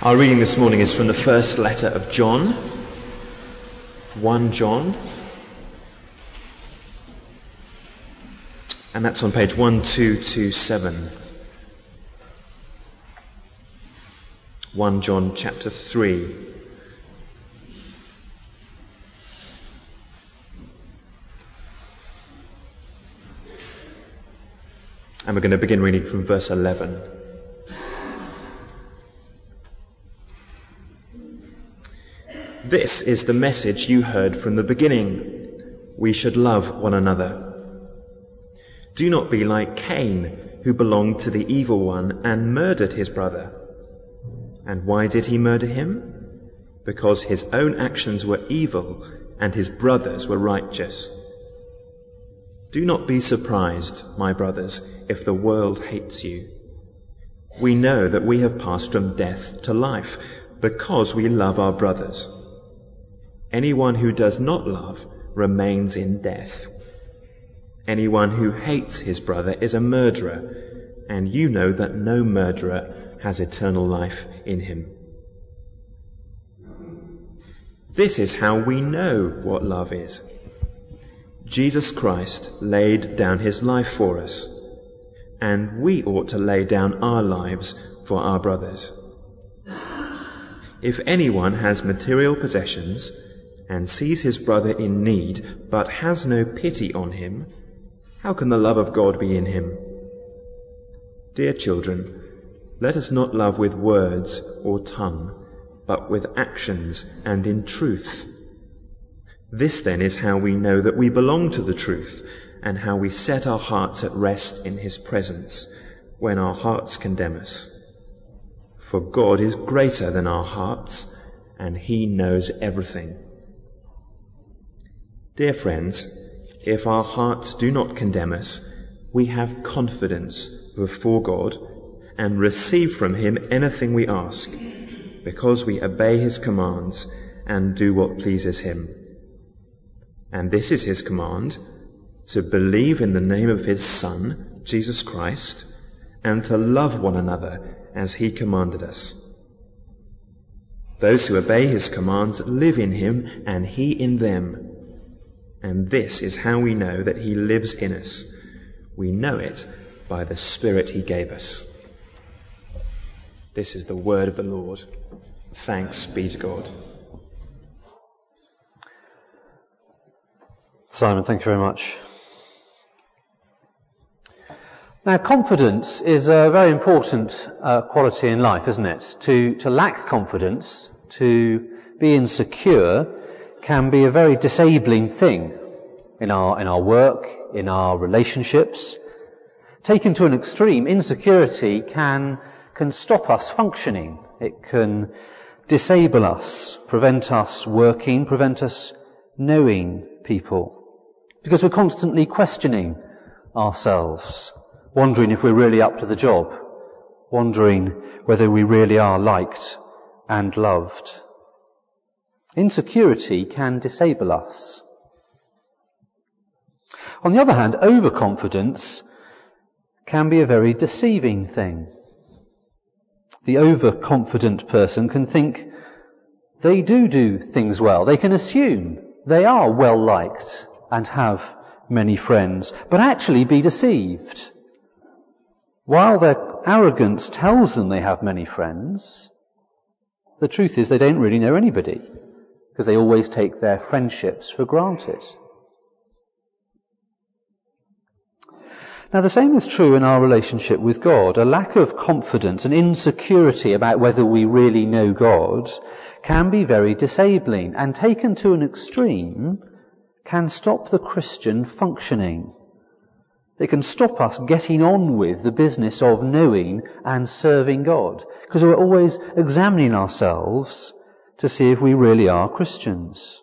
Our reading this morning is from the first letter of John, 1 John, and that's on page 1227. 1 John chapter 3. And we're going to begin reading from verse 11. This is the message you heard from the beginning. We should love one another. Do not be like Cain, who belonged to the evil one and murdered his brother. And why did he murder him? Because his own actions were evil and his brothers were righteous. Do not be surprised, my brothers, if the world hates you. We know that we have passed from death to life because we love our brothers. Anyone who does not love remains in death. Anyone who hates his brother is a murderer, and you know that no murderer has eternal life in him. This is how we know what love is. Jesus Christ laid down his life for us, and we ought to lay down our lives for our brothers. If anyone has material possessions and sees his brother in need but has no pity on him, how can the love of God be in him? Dear children, let us not love with words or tongue, but with actions and in truth. This then is how we know that we belong to the truth, and how we set our hearts at rest in his presence when our hearts condemn us. For God is greater than our hearts, and he knows everything. Dear friends, if our hearts do not condemn us, we have confidence before God and receive from him anything we ask, because we obey his commands and do what pleases him. And this is his command, to believe in the name of his Son, Jesus Christ, and to love one another as he commanded us. Those who obey his commands live in him and he in them. And this is how we know that he lives in us. We know it by the Spirit he gave us. This is the word of the Lord. Thanks be to God. Simon, thank you very much. Now, confidence is a very important quality in life, isn't it? To lack confidence, to be insecure, can be a very disabling thing in our work, in our relationships. Taken to an extreme, insecurity can stop us functioning. It can disable us, prevent us working, prevent us knowing people. Because we're constantly questioning ourselves, wondering if we're really up to the job, wondering whether we really are liked and loved. Insecurity can disable us. On the other hand, overconfidence can be a very deceiving thing. The overconfident person can think they do things well. They can assume they are well liked and have many friends, but actually be deceived. While their arrogance tells them they have many friends, the truth is they don't really know anybody, because they always take their friendships for granted. Now, the same is true in our relationship with God. A lack of confidence and insecurity about whether we really know God can be very disabling, and taken to an extreme, can stop the Christian functioning. It can stop us getting on with the business of knowing and serving God, because we're always examining ourselves to see if we really are Christians.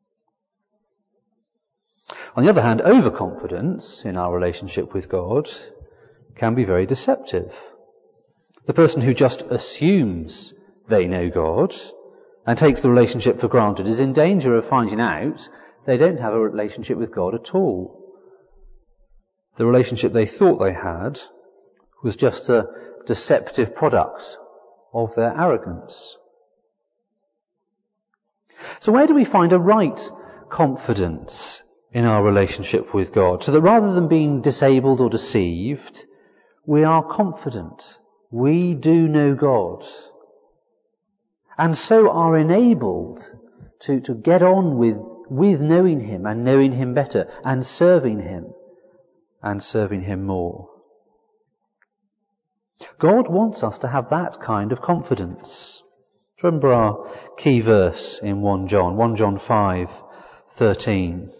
On the other hand, overconfidence in our relationship with God can be very deceptive. The person who just assumes they know God and takes the relationship for granted is in danger of finding out they don't have a relationship with God at all. The relationship they thought they had was just a deceptive product of their arrogance. So where do we find a right confidence in our relationship with God, so that rather than being disabled or deceived, we are confident. We do know God, and so are enabled to get on with knowing Him and knowing Him better and serving Him more. God wants us to have that kind of confidence. Remember our key verse in 1 John 5:13.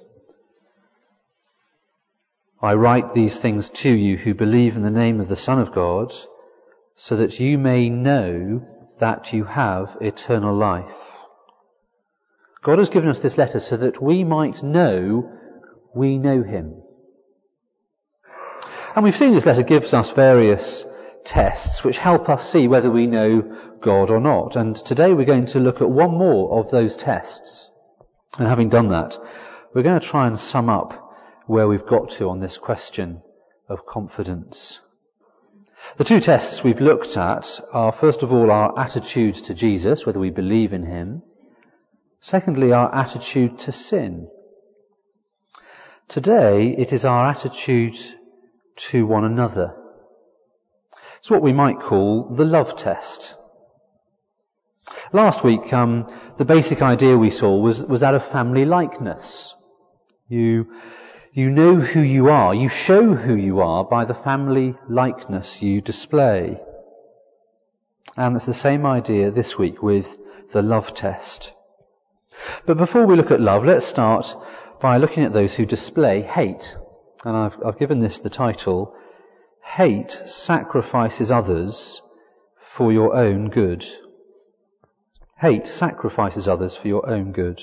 I write these things to you who believe in the name of the Son of God, so that you may know that you have eternal life. God has given us this letter so that we might know we know Him. And we've seen this letter gives us various tests which help us see whether we know God or not. And today we're going to look at one more of those tests. And having done that, we're going to try and sum up where we've got to on this question of confidence. The two tests we've looked at are, first of all, our attitude to Jesus, whether we believe in Him. Secondly, our attitude to sin. Today, it is our attitude to one another. It's what we might call the love test. Last week, the basic idea we saw was that of family likeness. You know who you are. You show who you are by the family likeness you display. And it's the same idea this week with the love test. But before we look at love, let's start by looking at those who display hate. And I've given this the title, Hate Sacrifices Others for Your Own Good. Hate sacrifices others for your own good.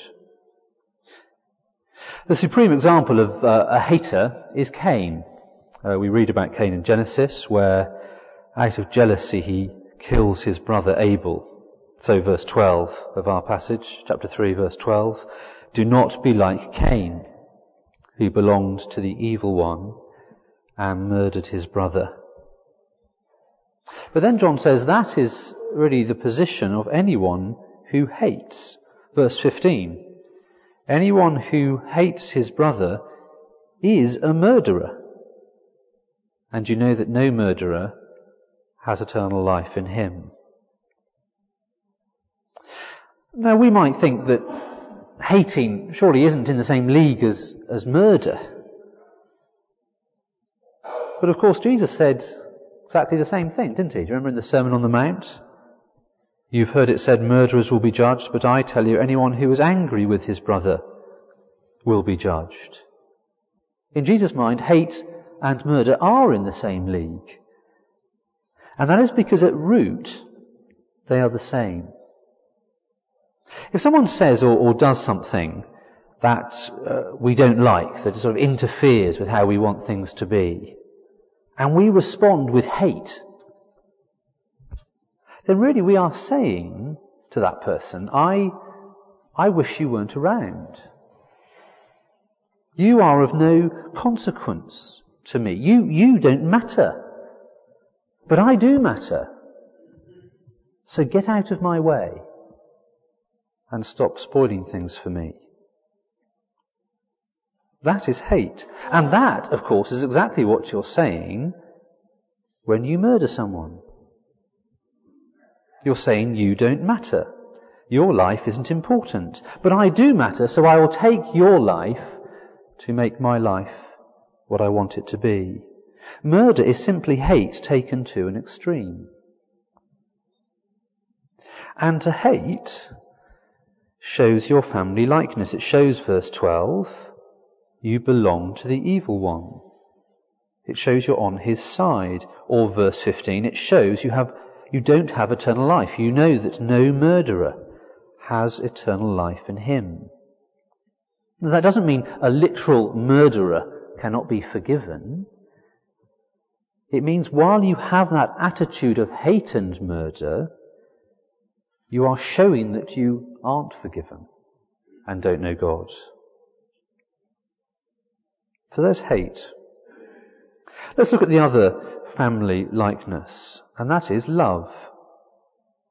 The supreme example of a hater is Cain. We read about Cain in Genesis, where out of jealousy he kills his brother Abel. So verse 12 of our passage, chapter 3, verse 12, do not be like Cain, who belonged to the evil one and murdered his brother. But then John says that is really the position of anyone who hates. Verse 15. Anyone who hates his brother is a murderer. And you know that no murderer has eternal life in him. Now we might think that hating surely isn't in the same league as murder. But of course Jesus said exactly the same thing, didn't he? Do you remember in the Sermon on the Mount? You've heard it said, murderers will be judged, but I tell you, anyone who is angry with his brother will be judged. In Jesus' mind, hate and murder are in the same league. And that is because at root, they are the same. If someone says or does something that we don't like, that sort of interferes with how we want things to be, and we respond with hate, then really we are saying to that person, I wish you weren't around. You are of no consequence to me. You don't matter. But I do matter. So get out of my way and stop spoiling things for me. That is hate. And that, of course, is exactly what you're saying when you murder someone. You're saying you don't matter. Your life isn't important. But I do matter, so I will take your life to make my life what I want it to be. Murder is simply hate taken to an extreme. And to hate shows your family likeness. It shows, verse 12, you belong to the evil one. It shows you're on his side. Or verse 15, it shows you don't have eternal life. You know that no murderer has eternal life in him. Now, that doesn't mean a literal murderer cannot be forgiven. It means while you have that attitude of hate and murder, you are showing that you aren't forgiven and don't know God. So there's hate. Let's look at the other family likeness, and that is love.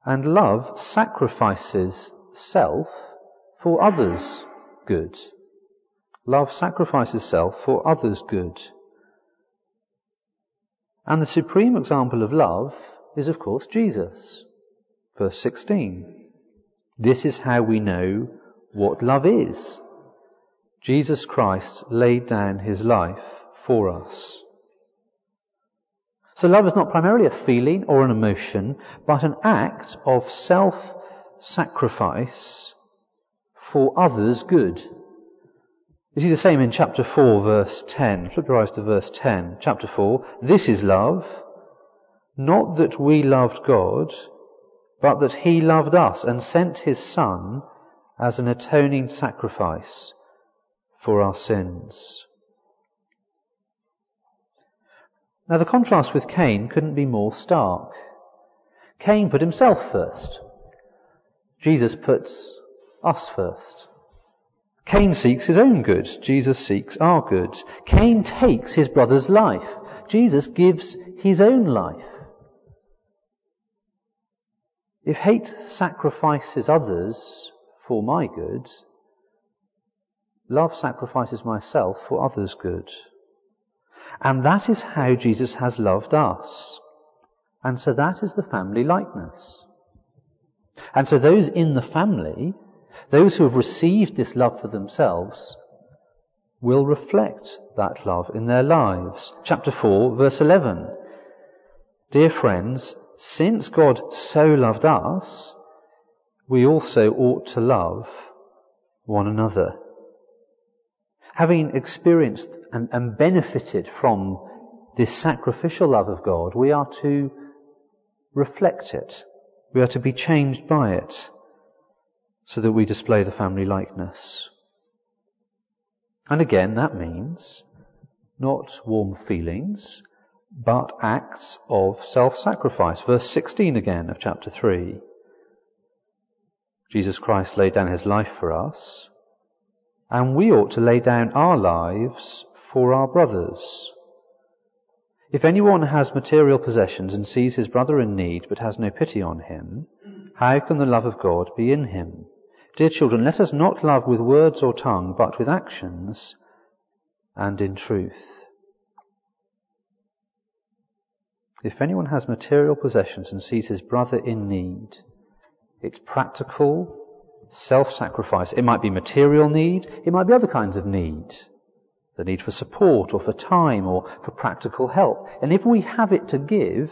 And love sacrifices self for others' good. Love sacrifices self for others' good. And the supreme example of love is, of course, Jesus. Verse 16. This is how we know what love is. Jesus Christ laid down his life for us. So love is not primarily a feeling or an emotion, but an act of self-sacrifice for others' good. You see the same in chapter 4, verse 10. Flip your eyes to verse 10. Chapter 4. This is love, not that we loved God, but that he loved us and sent his Son as an atoning sacrifice for our sins. Now the contrast with Cain couldn't be more stark. Cain put himself first. Jesus puts us first. Cain seeks his own good. Jesus seeks our good. Cain takes his brother's life. Jesus gives his own life. If hate sacrifices others for my good, love sacrifices myself for others' good. And that is how Jesus has loved us. And so that is the family likeness. And so those in the family, those who have received this love for themselves, will reflect that love in their lives. Chapter 4, verse 11. Dear friends, since God so loved us, we also ought to love one another. Having experienced and benefited from this sacrificial love of God, we are to reflect it. We are to be changed by it so that we display the family likeness. And again, that means not warm feelings, but acts of self-sacrifice. Verse 16 again of chapter 3. Jesus Christ laid down his life for us, and we ought to lay down our lives for our brothers. If anyone has material possessions and sees his brother in need but has no pity on him, how can the love of God be in him? Dear children, let us not love with words or tongue, but with actions and in truth. If anyone has material possessions and sees his brother in need, it's practical self-sacrifice. It might be material need, it might be other kinds of need. The need for support or for time or for practical help. And if we have it to give,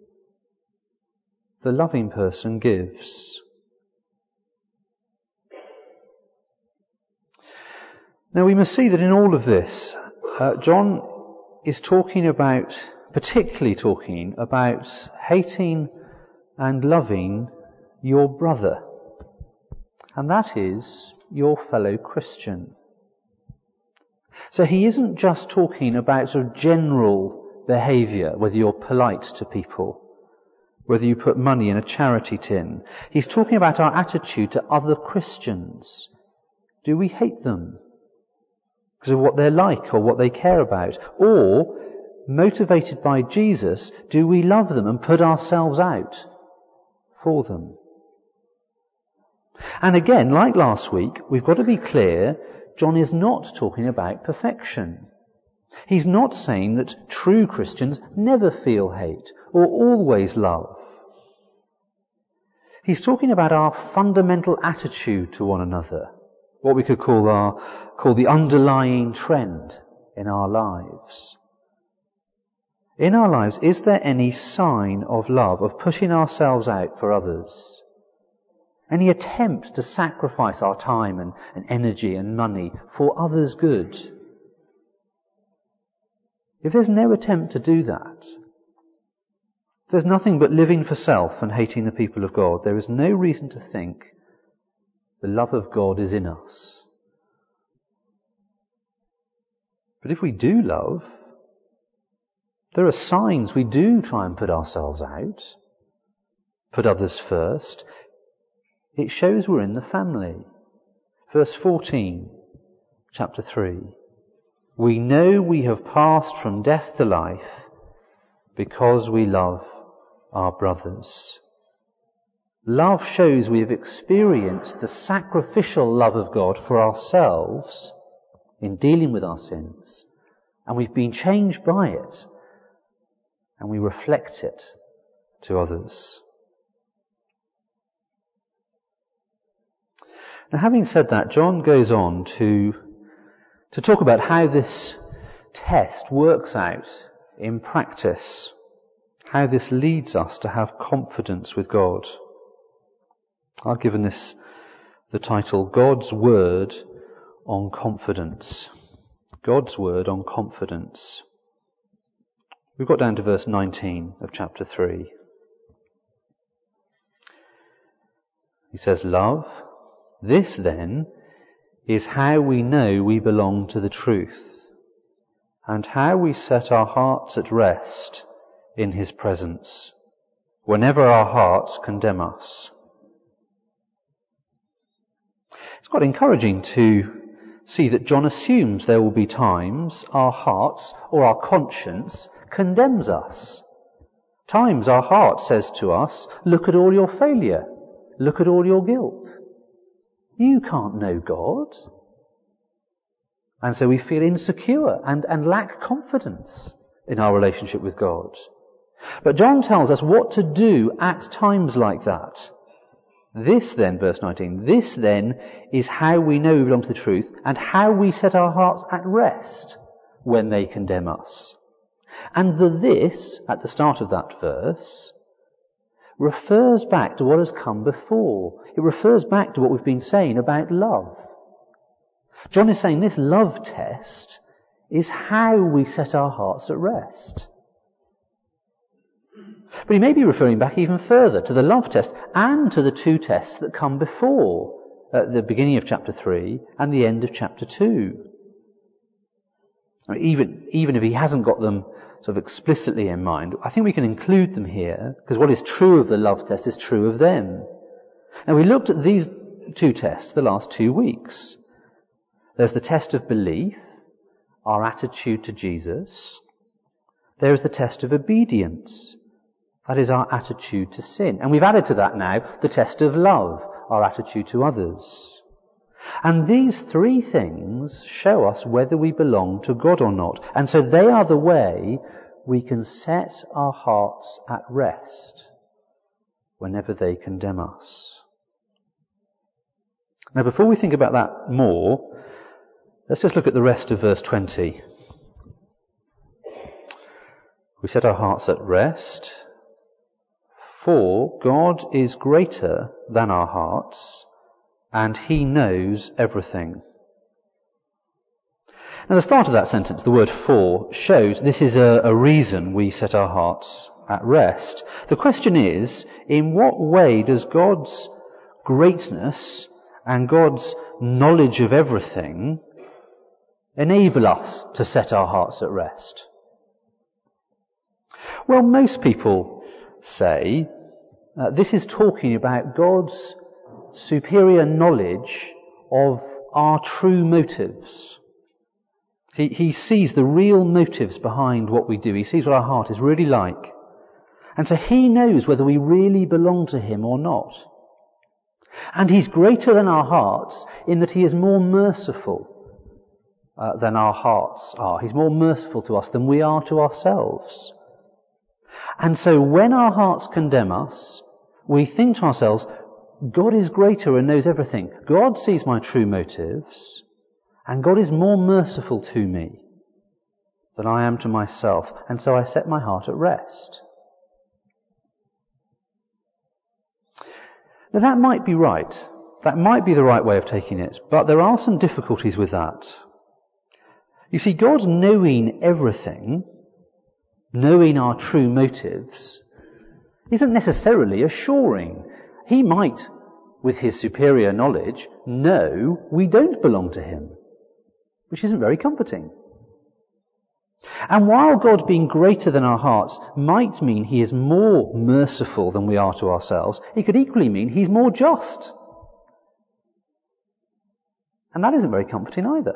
the loving person gives. Now we must see that in all of this, John is particularly talking about hating and loving your brother. And that is your fellow Christian. So he isn't just talking about sort of general behaviour, whether you're polite to people, whether you put money in a charity tin. He's talking about our attitude to other Christians. Do we hate them because of what they're like or what they care about? Or, motivated by Jesus, do we love them and put ourselves out for them? And again, like last week, we've got to be clear, John is not talking about perfection. He's not saying that true Christians never feel hate or always love. He's talking about our fundamental attitude to one another, what we could call the underlying trend in our lives. In our lives, is there any sign of love, of putting ourselves out for others? Any attempt to sacrifice our time and energy and money for others' good? If there's no attempt to do that, if there's nothing but living for self and hating the people of God, there is no reason to think the love of God is in us. But if we do love, there are signs we do try and put ourselves out, put others first. It shows we're in the family. Verse 14, chapter 3. We know we have passed from death to life because we love our brothers. Love shows we have experienced the sacrificial love of God for ourselves in dealing with our sins, and we've been changed by it, and we reflect it to others. Now, having said that, John goes on to talk about how this test works out in practice, how this leads us to have confidence with God. I've given this the title, God's Word on Confidence. God's Word on Confidence. We've got down to verse 19 of chapter 3. He says, "Love, this then is how we know we belong to the truth, and how we set our hearts at rest in His presence, whenever our hearts condemn us." It's quite encouraging to see that John assumes there will be times our hearts or our conscience condemns us. Times our heart says to us, look at all your failure, look at all your guilt. You can't know God. And so we feel insecure and lack confidence in our relationship with God. But John tells us what to do at times like that. This then, verse 19, this then is how we know we belong to the truth and how we set our hearts at rest when they condemn us. And the this, at the start of that verse, refers back to what has come before. It refers back to what we've been saying about love. John is saying this love test is how we set our hearts at rest. But he may be referring back even further to the love test and to the two tests that come before, at the beginning of chapter 3 and the end of chapter 2. I mean, even if he hasn't got them sort of explicitly in mind, I think we can include them here, because what is true of the love test is true of them. And we looked at these two tests the last 2 weeks. There's the test of belief, our attitude to Jesus. There is the test of obedience. That is our attitude to sin. And we've added to that now the test of love, our attitude to others. And these three things show us whether we belong to God or not. And so they are the way we can set our hearts at rest whenever they condemn us. Now, before we think about that more, let's just look at the rest of verse 20. We set our hearts at rest, for God is greater than our hearts, and He knows everything. Now, the start of that sentence, the word for, shows this is a reason we set our hearts at rest. The question is, in what way does God's greatness and God's knowledge of everything enable us to set our hearts at rest? Well, most people say this is talking about God's superior knowledge of our true motives. He sees the real motives behind what we do. He sees what our heart is really like. And so He knows whether we really belong to Him or not. And He's greater than our hearts in that He is more merciful than our hearts are. He's more merciful to us than we are to ourselves. And so when our hearts condemn us, we think to ourselves, God is greater and knows everything. God sees my true motives, and God is more merciful to me than I am to myself. And so I set my heart at rest. Now that might be right. That might be the right way of taking it, but there are some difficulties with that. You see, God knowing everything, knowing our true motives, isn't necessarily assuring. He might, with His superior knowledge, know we don't belong to Him, which isn't very comforting. And while God being greater than our hearts might mean He is more merciful than we are to ourselves, it could equally mean He's more just. And that isn't very comforting either.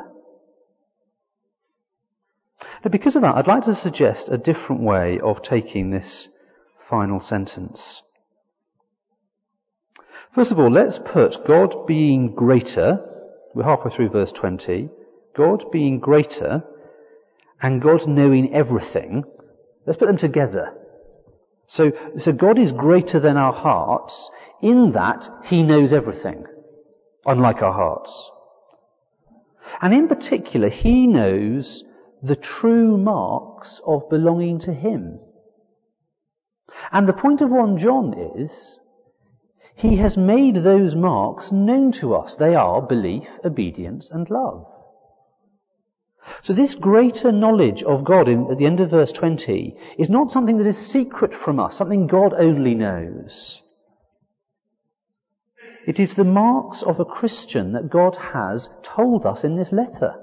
But because of that, I'd like to suggest a different way of taking this final sentence. First of all, let's put God being greater, we're halfway through verse 20, God being greater and God knowing everything, let's put them together. So God is greater than our hearts in that he knows everything, unlike our hearts. And in particular, he knows the true marks of belonging to him. And the point of 1 John is, he has made those marks known to us. They are belief, obedience, and love. So this greater knowledge of God at the end of verse 20 is not something that is secret from us, something God only knows. It is the marks of a Christian that God has told us in this letter.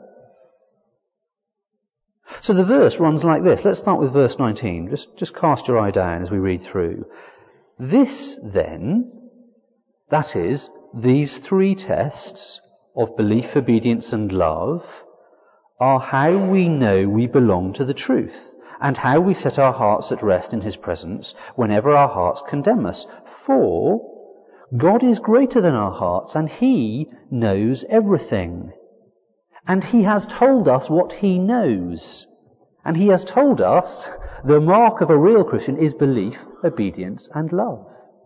So the verse runs like this. Let's start with verse 19. Just cast your eye down as we read through. This then, that is, these 3 tests of belief, obedience and love, are how we know we belong to the truth, and how we set our hearts at rest in his presence whenever our hearts condemn us. For God is greater than our hearts, and he knows everything. And he has told us what he knows. And he has told us the mark of a real Christian is belief, obedience and love.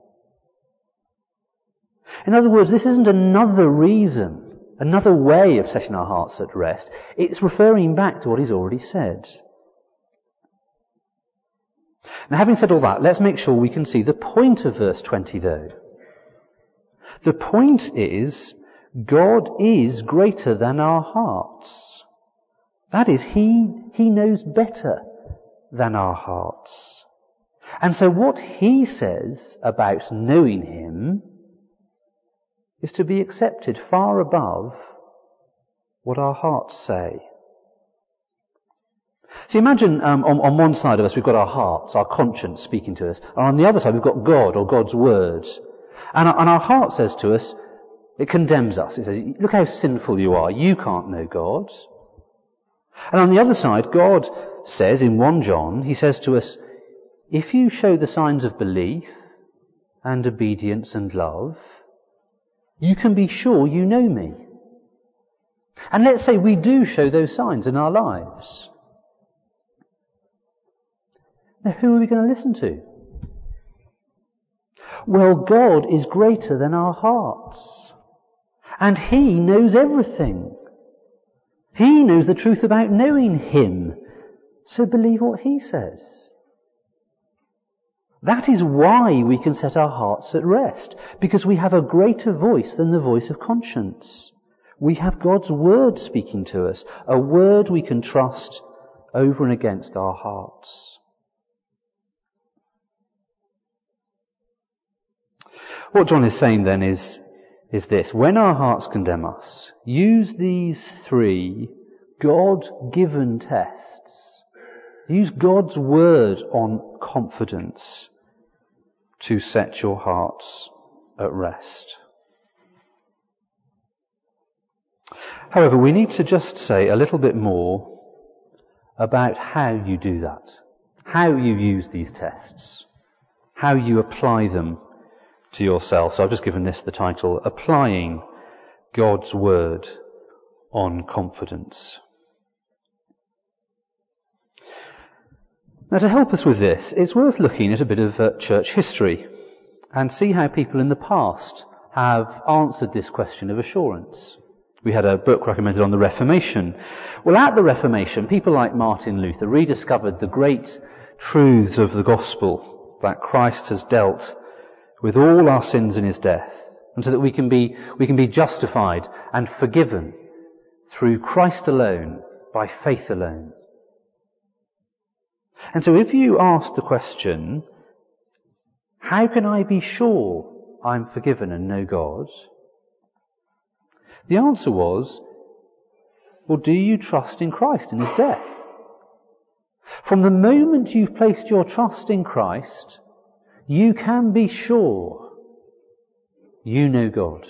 In other words, this isn't another reason, another way of setting our hearts at rest. It's referring back to what he's already said. Now, having said all that, let's make sure we can see the point of verse 20 though. The point is, God is greater than our hearts. That is, he knows better than our hearts. And so what he says about knowing him is to be accepted far above what our hearts say. So imagine on one side of us we've got our hearts, our conscience speaking to us, and on the other side we've got God or God's words. And our heart says to us, it condemns us. It says, look how sinful you are. You can't know God. And on the other side, God says in 1 John, he says to us, if you show the signs of belief and obedience and love, you can be sure you know me. And let's say we do show those signs in our lives. Now, who are we going to listen to? Well, God is greater than our hearts. And he knows everything. He knows the truth about knowing him. So believe what he says. That is why we can set our hearts at rest, because we have a greater voice than the voice of conscience. We have God's word speaking to us, a word we can trust over and against our hearts. What John is saying then is this: when our hearts condemn us, use these 3 God-given tests. Use God's word on confidence to set your hearts at rest. However, we need to just say a little bit more about how you do that, how you use these tests, how you apply them to yourself. So I've just given this the title, Applying God's Word on Confidence. Now, to help us with this, it's worth looking at a bit of church history and see how people in the past have answered this question of assurance. We had a book recommended on the Reformation. Well, at the Reformation, people like Martin Luther rediscovered the great truths of the gospel, that Christ has dealt with all our sins in his death, and so that we can be justified and forgiven through Christ alone, by faith alone. And so if you ask the question, how can I be sure I'm forgiven and know God? The answer was, well, do you trust in Christ and his death? From the moment you've placed your trust in Christ, you can be sure you know God.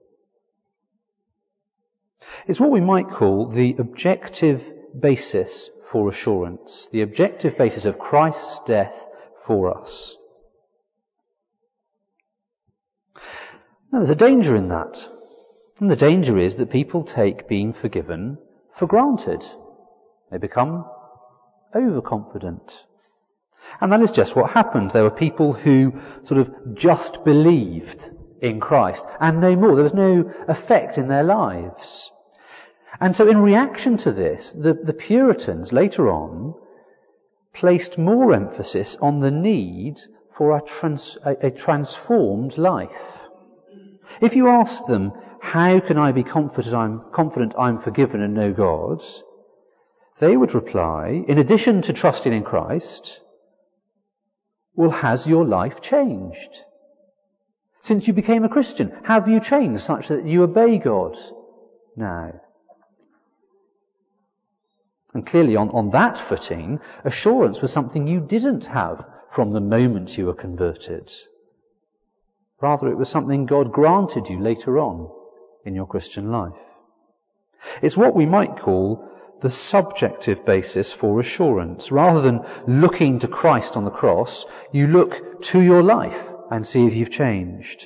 It's what we might call the objective basis for assurance, the objective basis of Christ's death for us. No, there's a danger in that. And the danger is that people take being forgiven for granted. They become overconfident. And that is just what happened. There were people who sort of just believed in Christ and no more. There was no effect in their lives. And so in reaction to this, the Puritans later on placed more emphasis on the need for a transformed life. If you ask them, how can I be confident I'm forgiven and know God? They would reply, in addition to trusting in Christ, well, has your life changed? Since you became a Christian, have you changed such that you obey God now? And clearly on that footing, assurance was something you didn't have from the moment you were converted. Rather, it was something God granted you later on in your Christian life. It's what we might call the subjective basis for assurance. Rather than looking to Christ on the cross, you look to your life and see if you've changed.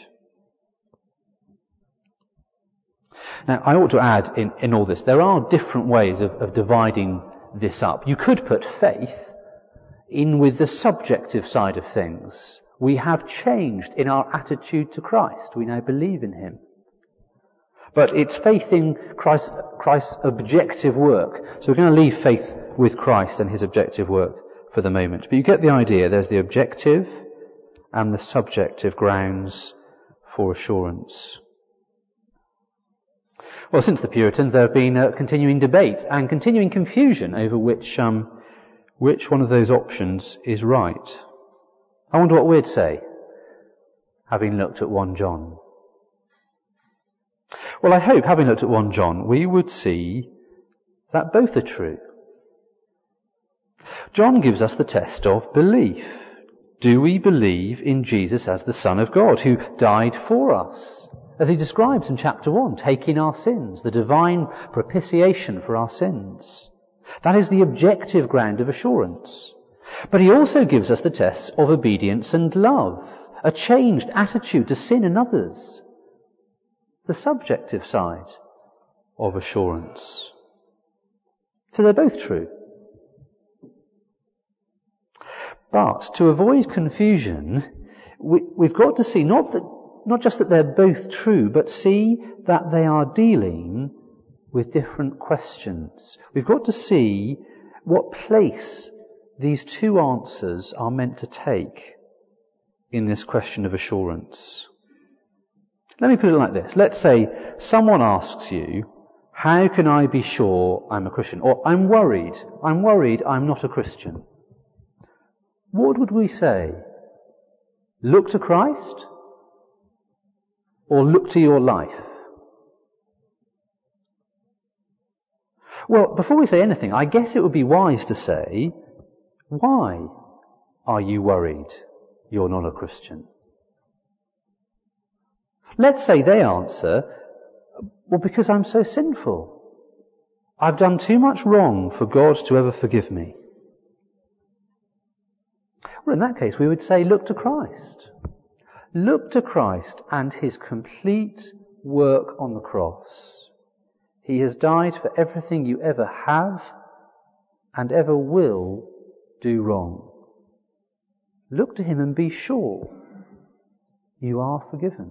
Now, I ought to add in all this, there are different ways of dividing this up. You could put faith in with the subjective side of things. We have changed in our attitude to Christ. We now believe in Him. But it's faith in Christ's objective work. So we're going to leave faith with Christ and His objective work for the moment. But you get the idea. There's the objective and the subjective grounds for assurance. Well, since the Puritans, there have been a continuing debate and continuing confusion over which one of those options is right. I wonder what we'd say, having looked at 1 John. Well, I hope, having looked at 1 John, we would see that both are true. John gives us the test of belief. Do we believe in Jesus as the Son of God, who died for us? As he describes in chapter 1, taking our sins, the divine propitiation for our sins. That is the objective ground of assurance. But he also gives us the tests of obedience and love, a changed attitude to sin and others. The subjective side of assurance. So they're both true. But to avoid confusion, we've got to see not just that they're both true, but see that they are dealing with different questions. We've got to see what place these two answers are meant to take in this question of assurance. Let me put it like this. Let's say someone asks you, how can I be sure I'm a Christian? Or I'm worried I'm not a Christian. What would we say? Look to Christ? Or look to your life? Well, before we say anything, I guess it would be wise to say, why are you worried you're not a Christian? Let's say they answer, well, because I'm so sinful. I've done too much wrong for God to ever forgive me. Well, in that case, we would say, look to Christ. Look to Christ and His complete work on the cross. He has died for everything you ever have and ever will do wrong. Look to Him and be sure you are forgiven.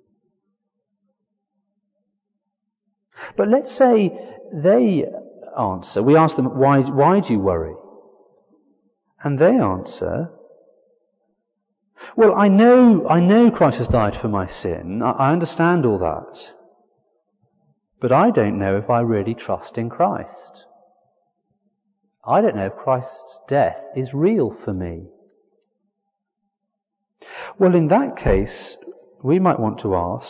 But let's say they answer, we ask them, why do you worry? And they answer, well, I know Christ has died for my sin. I understand all that. But I don't know if I really trust in Christ. I don't know if Christ's death is real for me. Well, in that case, we might want to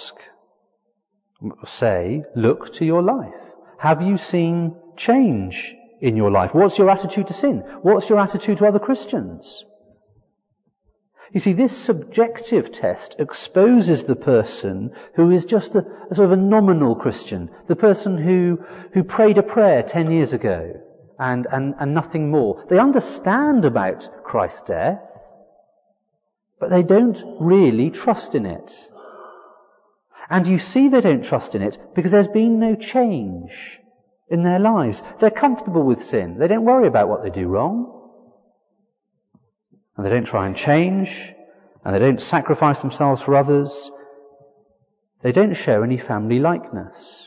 say, look to your life. Have you seen change in your life? What's your attitude to sin? What's your attitude to other Christians? You see, this subjective test exposes the person who is just a sort of a nominal Christian, the person who prayed a prayer 10 years ago and nothing more. They understand about Christ's death, but they don't really trust in it. And you see they don't trust in it because there's been no change in their lives. They're comfortable with sin. They don't worry about what they do wrong. And they don't try and change. And they don't sacrifice themselves for others. They don't show any family likeness.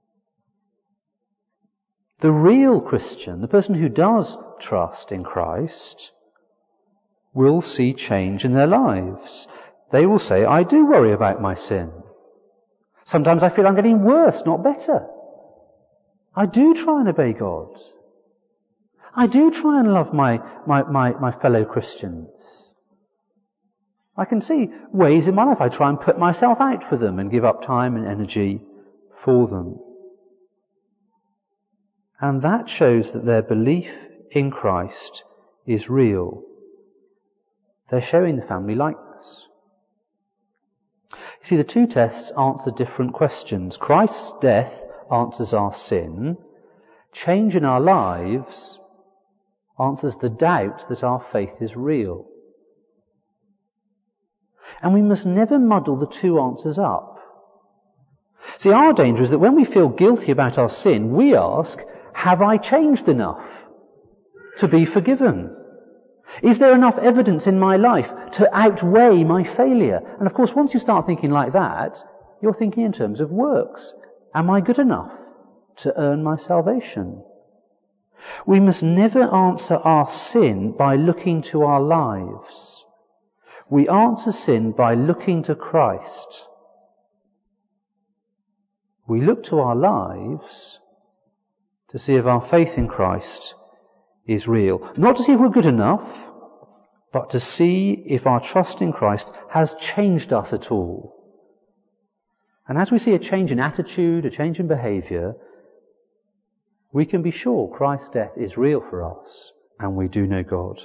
The real Christian, the person who does trust in Christ, will see change in their lives. They will say, I do worry about my sin. Sometimes I feel I'm getting worse, not better. I do try and obey God. I do try and love my fellow Christians. I can see ways in my life I try and put myself out for them and give up time and energy for them. And that shows that their belief in Christ is real. They're showing the family likeness. You see, the two tests answer different questions. Christ's death answers our sin. Change in our lives answers the doubt that our faith is real. And we must never muddle the two answers up. See, our danger is that when we feel guilty about our sin, we ask, have I changed enough to be forgiven? Is there enough evidence in my life to outweigh my failure? And of course, once you start thinking like that, you're thinking in terms of works. Am I good enough to earn my salvation? We must never answer our sin by looking to our lives. We answer sin by looking to Christ. We look to our lives to see if our faith in Christ is real. Not to see if we're good enough, but to see if our trust in Christ has changed us at all. And as we see a change in attitude, a change in behaviour, we can be sure Christ's death is real for us, and we do know God.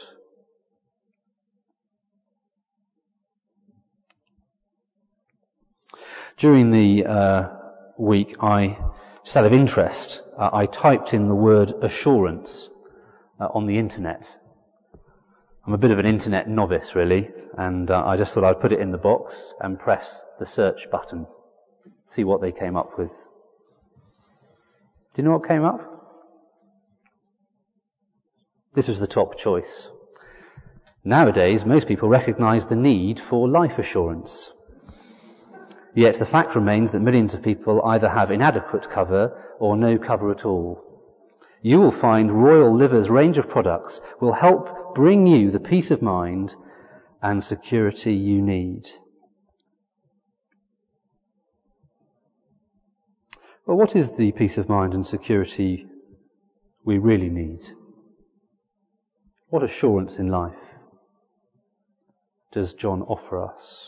During the week, just out of interest, I typed in the word assurance on the internet. I'm a bit of an internet novice, really, and I just thought I'd put it in the box and press the search button, see what they came up with. Do you know what came up? This was the top choice. Nowadays, most people recognise the need for life assurance. Yet the fact remains that millions of people either have inadequate cover or no cover at all. You will find Royal Liver's range of products will help bring you the peace of mind and security you need. Well, what is the peace of mind and security we really need? What assurance in life does John offer us?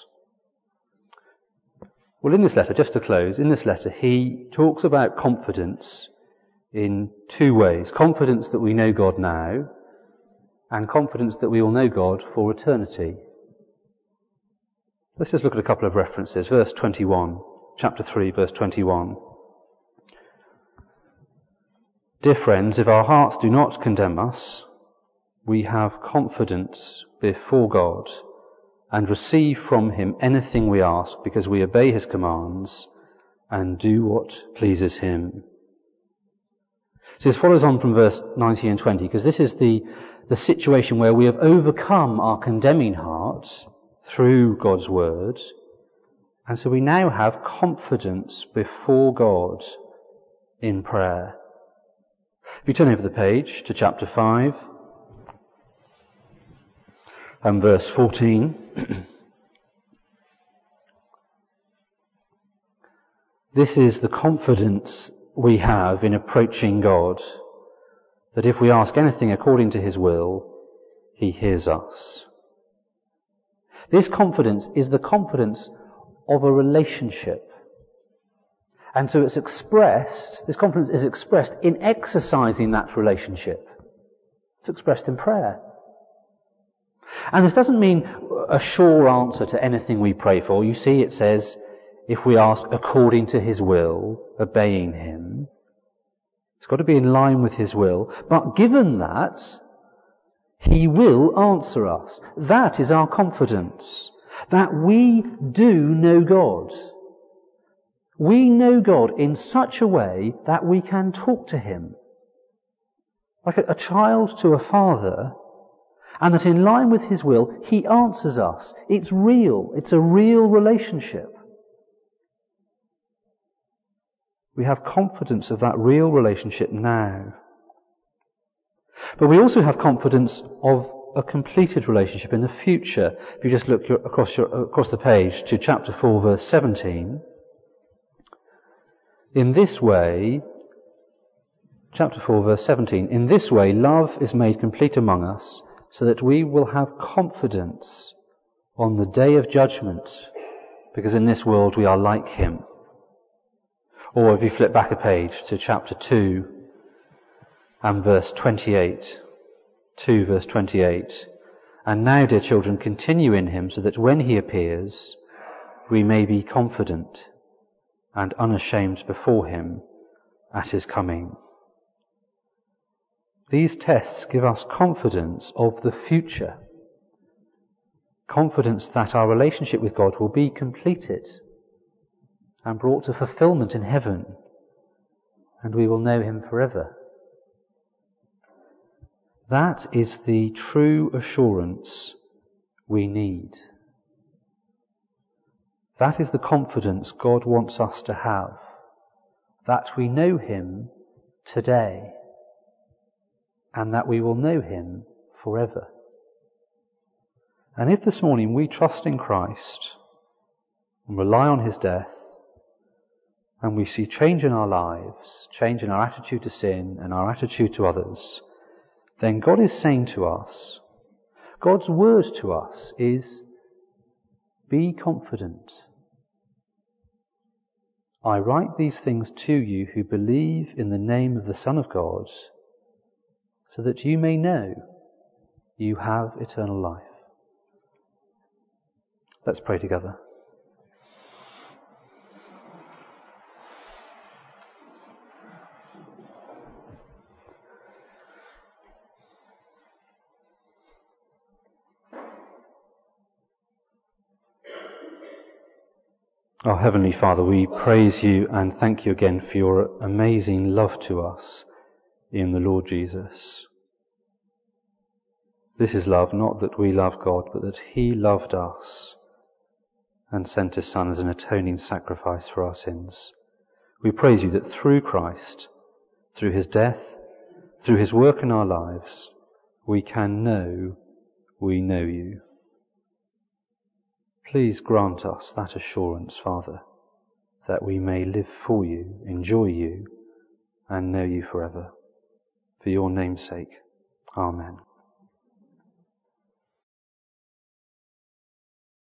Well, in this letter, just to close, in this letter he talks about confidence in two ways. Confidence that we know God now, and confidence that we will know God for eternity. Let's just look at a couple of references. Verse 21, chapter 3, verse 21. Dear friends, if our hearts do not condemn us, we have confidence before God and receive from him anything we ask because we obey his commands and do what pleases him. So this follows on from verse 19 and 20, because this is the situation where we have overcome our condemning heart through God's word, and so we now have confidence before God in prayer. If you turn over the page to chapter 5 and verse 14, this is the confidence we have in approaching God, that if we ask anything according to his will, he hears us. This confidence is the confidence of a relationship. And so this confidence is expressed in exercising that relationship. It's expressed in prayer. And this doesn't mean a sure answer to anything we pray for. You see, it says, if we ask according to his will, obeying him, it's got to be in line with his will. But given that, he will answer us. That is our confidence, that we do know God, We know God in such a way that we can talk to Him, like a child to a father, and that in line with His will, He answers us. It's real. It's a real relationship. We have confidence of that real relationship now. But we also have confidence of a completed relationship in the future. If you just look across the page to chapter 4, verse 17. In this way, chapter 4, verse 17, in this way love is made complete among us, so that we will have confidence on the day of judgment, because in this world we are like Him. Or if you flip back a page to chapter 2 and verse 28, 2 verse 28, and now, dear children, continue in Him, so that when He appears, we may be confident and unashamed before Him at His coming. These tests give us confidence of the future, confidence that our relationship with God will be completed and brought to fulfillment in heaven, and we will know Him forever. That is the true assurance we need. That is the confidence God wants us to have, that we know Him today, and that we will know Him forever. And if this morning we trust in Christ and rely on His death, and we see change in our lives, change in our attitude to sin and our attitude to others, then God is saying to us, God's word to us is, be confident. I write these things to you who believe in the name of the Son of God, so that you may know you have eternal life. Let's pray together. Our Heavenly Father, we praise You and thank You again for Your amazing love to us in the Lord Jesus. This is love, not that we love God, but that He loved us and sent His Son as an atoning sacrifice for our sins. We praise You that through Christ, through His death, through His work in our lives, we can know we know You. Please grant us that assurance, Father, that we may live for You, enjoy You, and know You forever. For Your name's sake. Amen.